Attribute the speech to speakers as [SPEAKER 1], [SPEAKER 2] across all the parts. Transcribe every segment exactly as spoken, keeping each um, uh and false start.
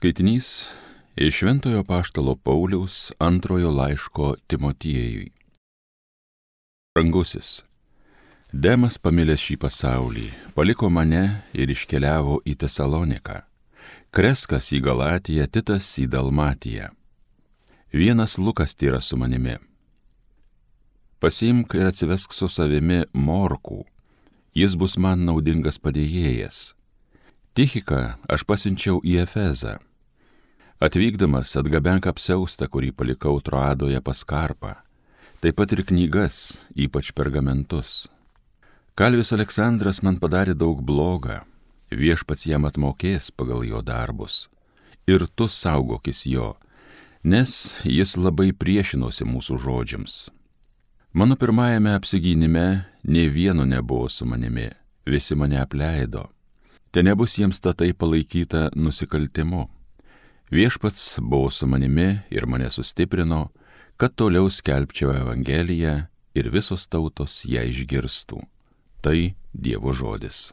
[SPEAKER 1] Skaitinys iš Šventojo apaštalo Pauliaus antrojo laiško Timotiejui. Brangusis, Demas pamilęs šį pasaulį, paliko mane ir iškeliavo į Tesaloniką, Kreskas į Galatiją, Titas į Dalmatiją. Vienas Lukas tėra su manimi. Pasiimk ir atsivesk su savimi Morkų, jis bus man naudingas padėjėjas. Tichiką aš pasiunčiau į Efezą. Atvykdamas atgabenk apsiaustą, kurį palikau Troadoje pas Karpą, taip pat ir knygas, ypač pergamentus. Kalvis Aleksandras man padarė daug blogą, viešpats jam atmokės pagal jo darbus. Ir tu saugokis jo, nes jis labai priešinosi mūsų žodžiams. Mano pirmajame apsigynime nė vieno nebuvo su manimi, visi mane apleido. Te nebus jiems tatai palaikyta nusikaltimu. Viešpats buvo su manimi ir mane sustiprino, kad toliau skelbčiau Evangeliją ir visos tautos ją išgirstų. Tai Dievo žodis.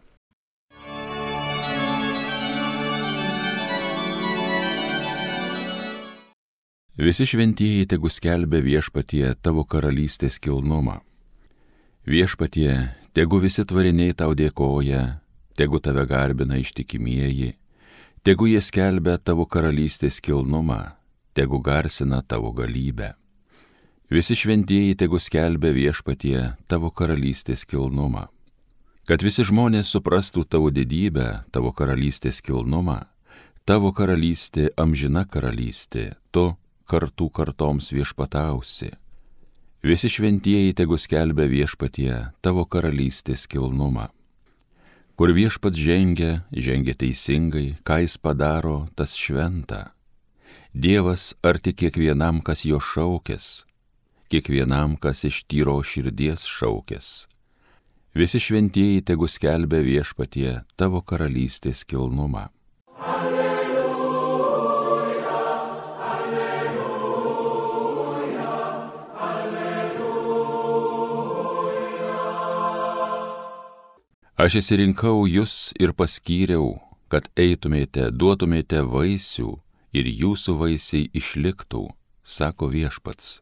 [SPEAKER 1] Visi šventieji tegu skelbia viešpatie tavo karalystės kilnumą. Viešpatie, tegu visi tvariniai tau dėkoja, tegu tave garbina ištikimieji, tegu jie skelbia tavo karalystės kilnumą, tegu garsina tavo galybę. Visi šventieji tegu skelbia viešpatie tavo karalystės kilnumą. Kad visi žmonės suprastų tavo didybę, tavo karalystės kilnumą, tavo karalystė amžina karalystė, tu kartų kartoms viešpatausi. Visi šventieji tegu skelbia viešpatie tavo karalystės kilnumą. Kur viešpats žengia, žengia teisingai, ką jis padaro, tas šventa. Dievas arti kiekvienam, kas jo šaukės, kiekvienam, kas iš tyro širdies šaukės. Visi šventieji tegu skelbia viešpatie tavo karalystės kilnumą. Alleluja, alleluja, alleluja. Aš išsirinkau jus ir paskyriau, kad eitumėte, duotumėte vaisių ir jūsų vaisiai išliktų, sako viešpats.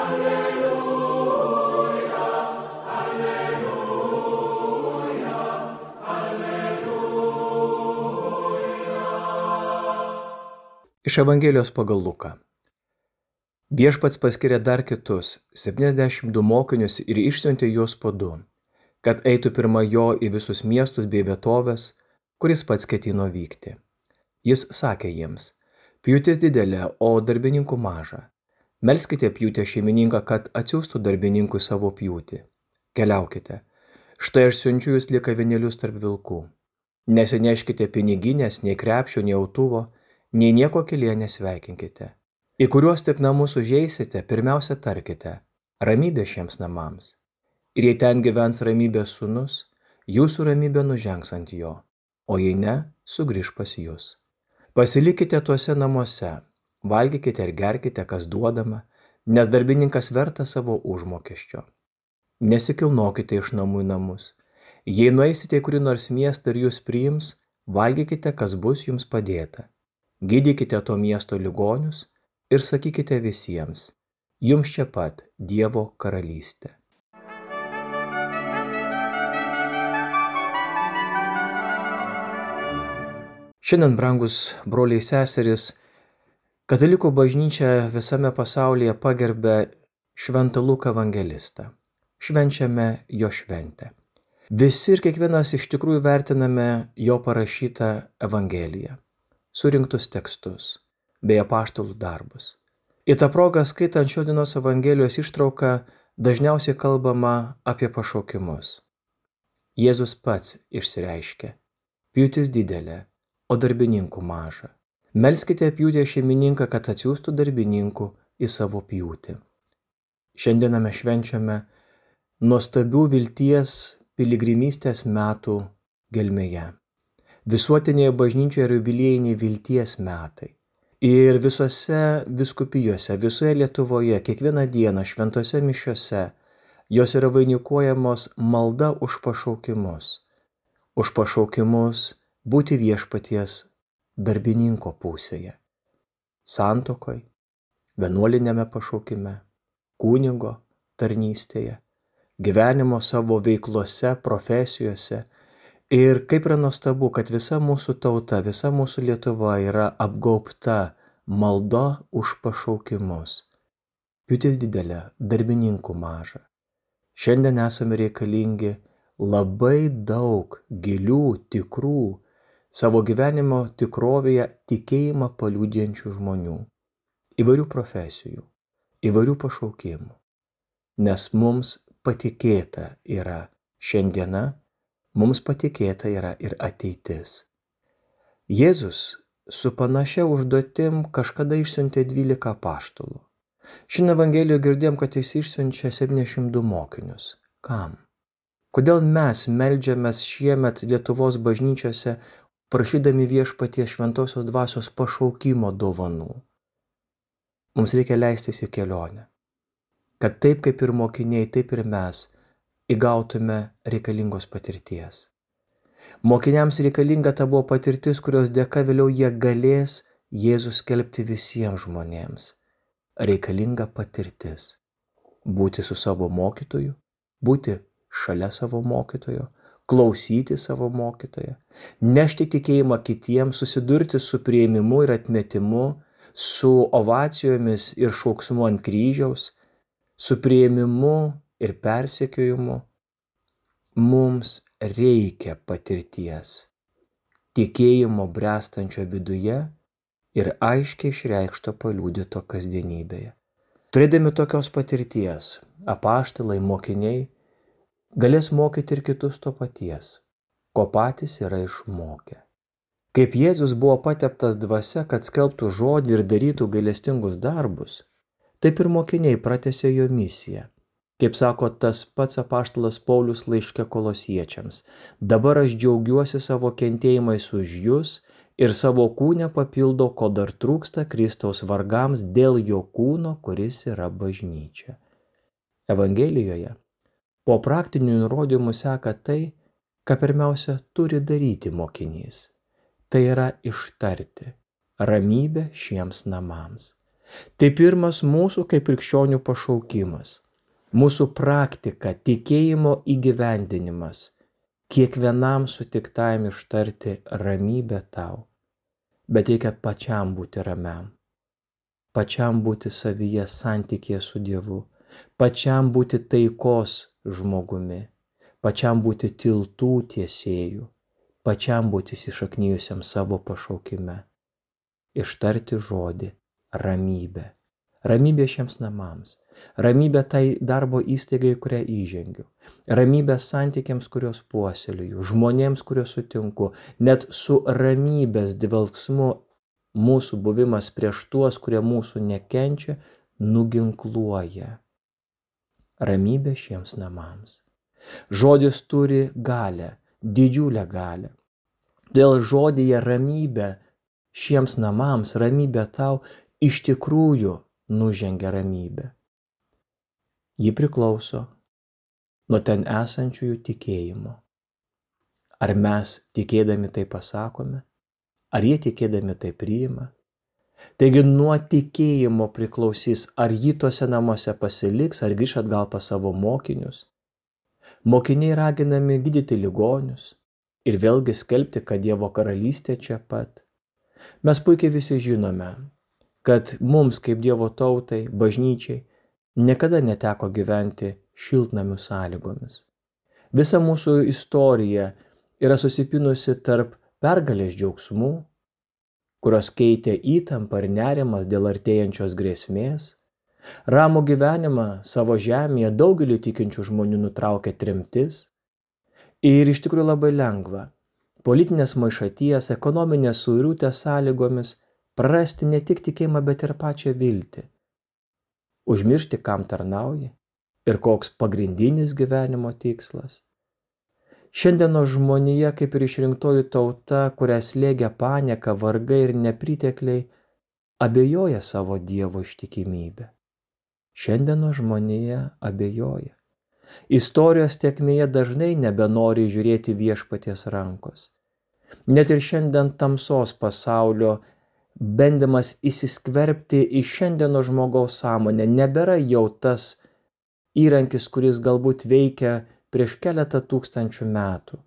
[SPEAKER 2] Iš Evangelijos pagal Luką. Viešpats paskyrė dar kitus, septyniasdešimt du mokinius ir išsiuntė juos po du, kad eitų pirma jo į visus miestus bei vietovės, kuris pats ketino vykti. Jis sakė jiems, pjūtis didelė, o darbininkų maža. Melskite pjūtę šeimininką, kad atsiųstų darbininkui savo pjūtį. Keliaukite. Štai aš siunčiu jūs lyg avinėlius tarp vilkų. Nesineškite piniginės, nei krepšio, nei autuvo, nei nieko kelyje nesveikinkite. Į kuriuos tik namus užeisite, pirmiausia tarkite, ramybė šiems namams. Ir jei ten gyvens ramybės sūnus, jūsų ramybė nužengs ant jo, o jei ne, sugrįš pas jūs. Pasilikite tuose namuose, valgykite ir gerkite, kas duodama, nes darbininkas verta savo užmokesčio. Nesikilnokite iš namų į namus. Jei nueisite į kurį nors miestą ir jūs priims, valgykite, kas bus jums padėta. Gydykite to miesto ligonius ir sakykite visiems, jums čia pat Dievo karalystė. Šiandien, brangus broliai seserys, Katalikų bažnyčia visame pasaulyje pagerbia Šventą Luką evangelistą. Švenčiame jo šventę. Visi ir kiekvienas iš tikrųjų vertiname jo parašytą Evangeliją, surinktus tekstus bei apaštalų darbus. Į tą progą, skaitant šios dienos Evangelijos ištrauką, dažniausiai kalbama apie pašaukimus. Jėzus pats išsireiškia, pjūtis didelė, o darbininkų maža. Melskite pjūtę šeimininką, kad atsiųstų darbininkų į savo pjūtį. Šiandieną mes švenčiame nuostabių vilties piligrimystės metų gelmėje. Visuotinėje bažnyčioje yra jubiliejiniai vilties metai. Ir visose vyskupijose, visoje Lietuvoje, kiekvieną dieną šventose mišiose, jos yra vainikuojamos malda už pašaukimus. Už pašaukimus būti viešpaties darbininko pusėje. Santuokoj, vienuolinėme pašaukime, kunigo tarnystėje, gyvenimo savo veiklose, profesijose. Ir kaip yra nuostabu, kad visa mūsų tauta, visa mūsų Lietuva yra apgaubta malda už pašaukimus. Pjūtis didelė, darbininkų maža. Šiandien esame reikalingi labai daug gilių, tikrų, savo gyvenimo tikrovėje tikėjimą paliudijančių žmonių. Įvairių profesijų, įvairių pašaukimų. Nes mums patikėta yra šiandiena, mums patikėta yra ir ateitis. Jėzus su panašia užduotim kažkada išsiuntė dvylika apaštalų. Šiandien Evangelijoje girdėjom, kad jis išsiunčia septyniasdešimt du mokinius. Kam? Kodėl mes meldžiamės šiemet Lietuvos bažnyčiose, prašydami Viešpaties šventosios dvasios pašaukimo dovanų? Mums reikia leistis į kelionę, kad taip kaip ir mokiniai, taip ir mes įgautume reikalingos patirties. Mokiniams reikalinga ta buvo patirtis, kurios dėka vėliau jie galės Jėzų skelbti visiems žmonėms. Reikalinga patirtis. Būti su savo mokytoju, būti šalia savo mokytojo, klausyti savo mokytojo, nešti tikėjimą kitiems, susidurti su priėmimu ir atmetimu, su ovacijomis ir šauksmu ant kryžiaus, su priėmimu ir persekiojimu. Mums reikia patirties, tikėjimo bręstančio viduje ir aiškiai išreikšto paliudyto kasdienybėje. Turėdami tokios patirties, apaštalai, mokiniai galės mokyti ir kitus to paties, ko patys yra išmokę. Kaip Jėzus buvo pateptas dvasia, kad skelbtų žodį ir darytų gailestingus darbus, taip ir mokiniai pratęsė jo misiją. Kaip sako tas pats apaštalas Paulius laiške Kolosiečiams, dabar aš džiaugiuosi savo kentėjimais už jus ir savo kūne papildo, ko dar trūksta Kristaus vargams dėl jo kūno, kuris yra bažnyčia. Evangelijoje po praktinių nurodymų seka tai, ką pirmiausia turi daryti mokinys. Tai yra ištarti ramybę šiems namams. Tai pirmas mūsų kaip krikščionių pašaukimas. Mūsų praktika, tikėjimo įgyvendinimas, kiekvienam sutiktajam ištarti ramybę tau. Bet reikia pačiam būti ramiam, pačiam būti savyje santykėje su Dievu, pačiam būti taikos žmogumi, pačiam būti tiltų tiesėjų, pačiam būti įsišaknijusiam savo pašaukime. Ištarti žodį ramybė. Ramybė šiems namams, ramybė tai darbo įstaigai, kurią įžengiu, ramybė santykiams, kurios puoselėju, žmonėms, kuriuos sutinku, net su ramybės dvelksmu mūsų buvimas prieš tuos, kurie mūsų nekenčia, nuginkluoja. Ramybė šiems namams. Žodis turi galę, didžiulę galę. Dėl žodyje ramybė šiems namams, ramybė tau iš tikrųjų nužengia ramybė. Ji priklauso nuo ten esančiųjų tikėjimo. Ar mes tikėdami tai pasakome, ar jie tikėdami tai priima. Taigi nuo tikėjimo priklausys, ar jį tuose namuose pasiliks, ar grįš atgal pas savo mokinius. Mokiniai raginami gydyti ligonius ir vėlgi skelbti, kad Dievo karalystė čia pat. Mes puikiai visi žinome, kad mums kaip Dievo tautai, bažnyčiai, niekada neteko gyventi šiltnamių sąlygomis. Visa mūsų istorija yra susipinusi tarp pergalės džiaugsmų, kurios keitė įtampą ir nerimas dėl artėjančios grėsmės. Ramų gyvenimą savo žemėje daugelį tikinčių žmonių nutraukė tremtis. Ir iš tikrųjų labai lengva politinės maišaties, ekonominės suirutės sąlygomis prarasti ne tik tikėjimą, bet ir pačią viltį. Užmiršti, kam tarnauji ir koks pagrindinis gyvenimo tikslas. Šiandienos žmonija, kaip ir išrinktoji tauta, kurią slėgia panieka, vargai ir nepritekliai, abejoja savo Dievo ištikimybę. Šiandienos žmonija abejoja. Istorijos tėkmėje dažnai nebenori žiūrėti Viešpaties rankos. Net ir šiandien tamsos pasaulio bandymas įsiskverbti į šiandieno žmogaus sąmonę nebėra jau tas įrankis, kuris galbūt veikia prieš keletą tūkstančių metų.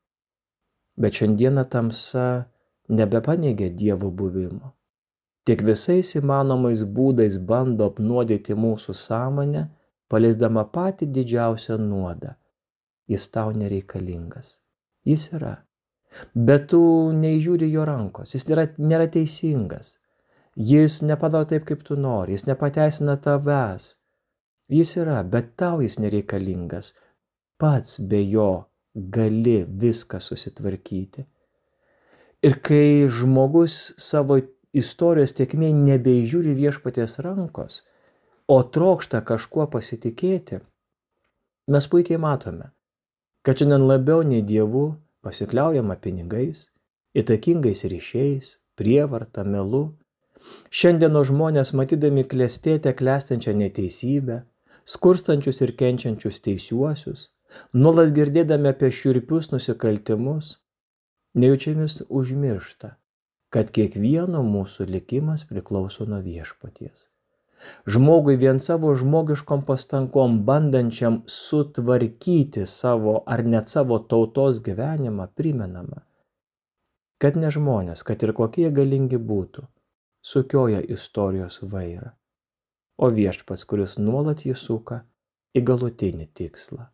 [SPEAKER 2] Bet šiandieną tamsa nebepaneigia Dievo buvimo. Tik visais įmanomais būdais bando apnuodyti mūsų sąmonę, paleisdama patį didžiausią nuodą. Jis tau nereikalingas. Jis yra. Bet tu neįžiūri jo rankos. Jis nėra, nėra teisingas. Jis nepadaro taip, kaip tu nori. Jis nepateisina tavęs. Jis yra, bet tau jis nereikalingas. Pats be jo gali viską susitvarkyti. Ir kai žmogus savo istorijos tėkmėje nebeižiūri viešpaties rankos, o trokšta kažkuo pasitikėti, mes puikiai matome, kad šiandien labiau nei Dievu pasikliaujama pinigais, įtakingais ryšiais, prievarta, melu. Šiandieno žmonės, matydami klestėtę klestinčią neteisybę, skurstančius ir kenčiančius teisiuosius, nuolat girdėdami apie šiurpius nusikaltimus, nejaučiamis užmiršta, kad kiekvieno mūsų likimas priklauso nuo viešpaties. Žmogui vien savo žmogiškom pastangom bandančiam sutvarkyti savo ar net savo tautos gyvenimą primenama, kad ne žmonės, kad ir kokie galingi būtų, sukioja istorijos vairą, o viešpats, kuris nuolat jį suka į galutinį tikslą.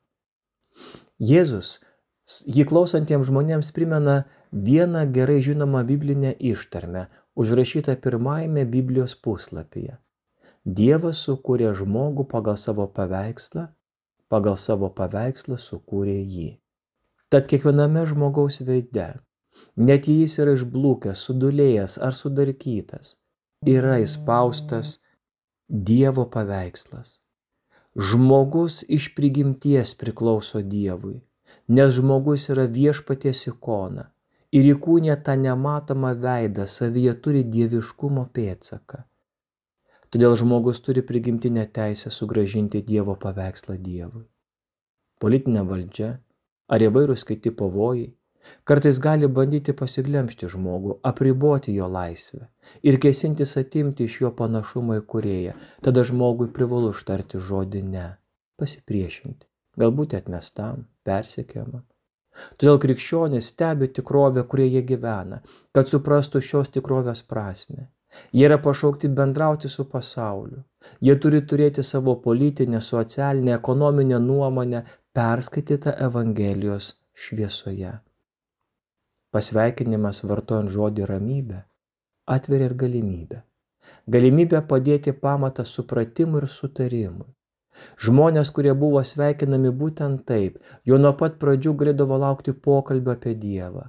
[SPEAKER 2] Jėzus jį klausantiems žmonėms primena vieną gerai žinomą biblinę ištarmę, užrašytą pirmajame Biblijos puslapyje. Dievas sukūrė žmogų pagal savo paveikslą, pagal savo paveikslą sukūrė jį. Tad kiekviename žmogaus veide, net jei jis yra išblūkęs, sudulėjęs ar sudarkytas, yra įspaustas Dievo paveikslas. Žmogus iš prigimties priklauso Dievui, nes žmogus yra viešpaties ikona ir įkūnija tą nematomą veidą, savyje turi dieviškumo pėdsaką. Todėl žmogus turi prigimtinę teisę sugrąžinti Dievo paveikslą Dievui. Politinė valdžia ar įvairūs kiti pavojai kartais gali bandyti pasiglemžti žmogų, apriboti jo laisvę ir kėsintis atimti iš jo panašumą į kūrėją. Tada žmogui privalu ištarti žodį ne, pasipriešinti, galbūt atmestam, persekiojamam. Todėl krikščionys stebi tikrovę, kurioje jie gyvena, kad suprastų šios tikrovės prasmę. Jie yra pašaukti bendrauti su pasauliu. Jie turi turėti savo politinę, socialinę, ekonominę nuomonę, perskaitytą Evangelijos šviesoje. Pasveikinimas vartojant žodį ramybė atveria ir galimybę. Galimybę padėti pamatą supratimui ir sutarimui. Žmonės, kurie buvo sveikinami būtent taip, jau nuo pat pradžių galėdavo laukti pokalbio apie Dievą.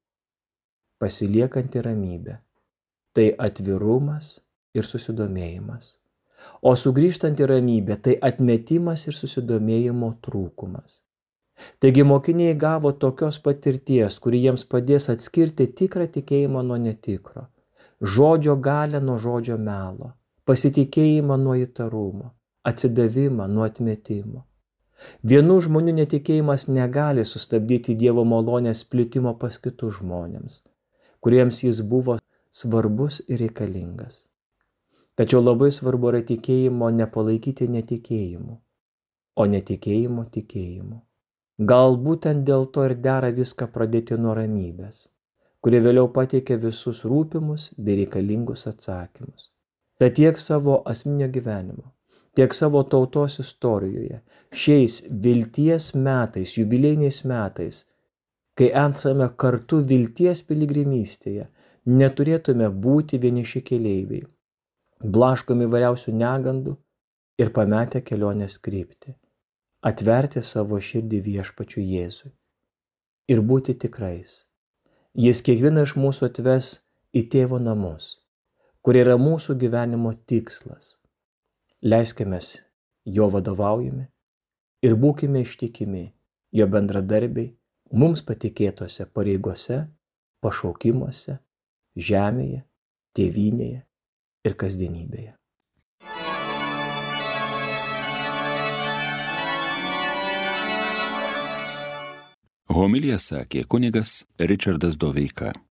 [SPEAKER 2] Pasiliekanti ramybė – tai atvirumas ir susidomėjimas. O sugrįžtanti ramybė – tai atmetimas ir susidomėjimo trūkumas. Taigi mokiniai gavo tokios patirties, kuri jiems padės atskirti tikrą tikėjimą nuo netikro, žodžio galią nuo žodžio melo, pasitikėjimą nuo įtarumo, atsidavimą nuo atmetimo. Vienų žmonių netikėjimas negali sustabdyti Dievo malonės plitimo pas kitus žmonėms, kuriems jis buvo svarbus ir reikalingas. Tačiau labai svarbu yra tikėjimo nepalaikyti netikėjimu, o netikėjimo tikėjimu. Gal būtent dėl to ir dera viską pradėti nuo ramybės, kuri vėliau pateikia visus rūpimus bei reikalingus atsakymus. Tad tiek savo asmeninio gyvenimo, tiek savo tautos istorijoje, šiais vilties metais, jubiliejiniais metais, kai esame kartu vilties piligrimystėje, neturėtume būti vieniši keleiviai, blaškomi įvairiausių negandų ir pametę kelionės kryptį. Atverti savo širdį viešpačiui Jėzui ir būti tikrais. Jis kiekvieną iš mūsų atves į tėvo namus, kur yra mūsų gyvenimo tikslas. Leiskimės jo vadovaujami ir būkime ištikimi jo bendradarbiai mums patikėtose pareigose, pašaukimuose, žemėje, tėvynėje ir kasdienybėje.
[SPEAKER 1] Homiliją sakė kunigas Ričardas Doveika.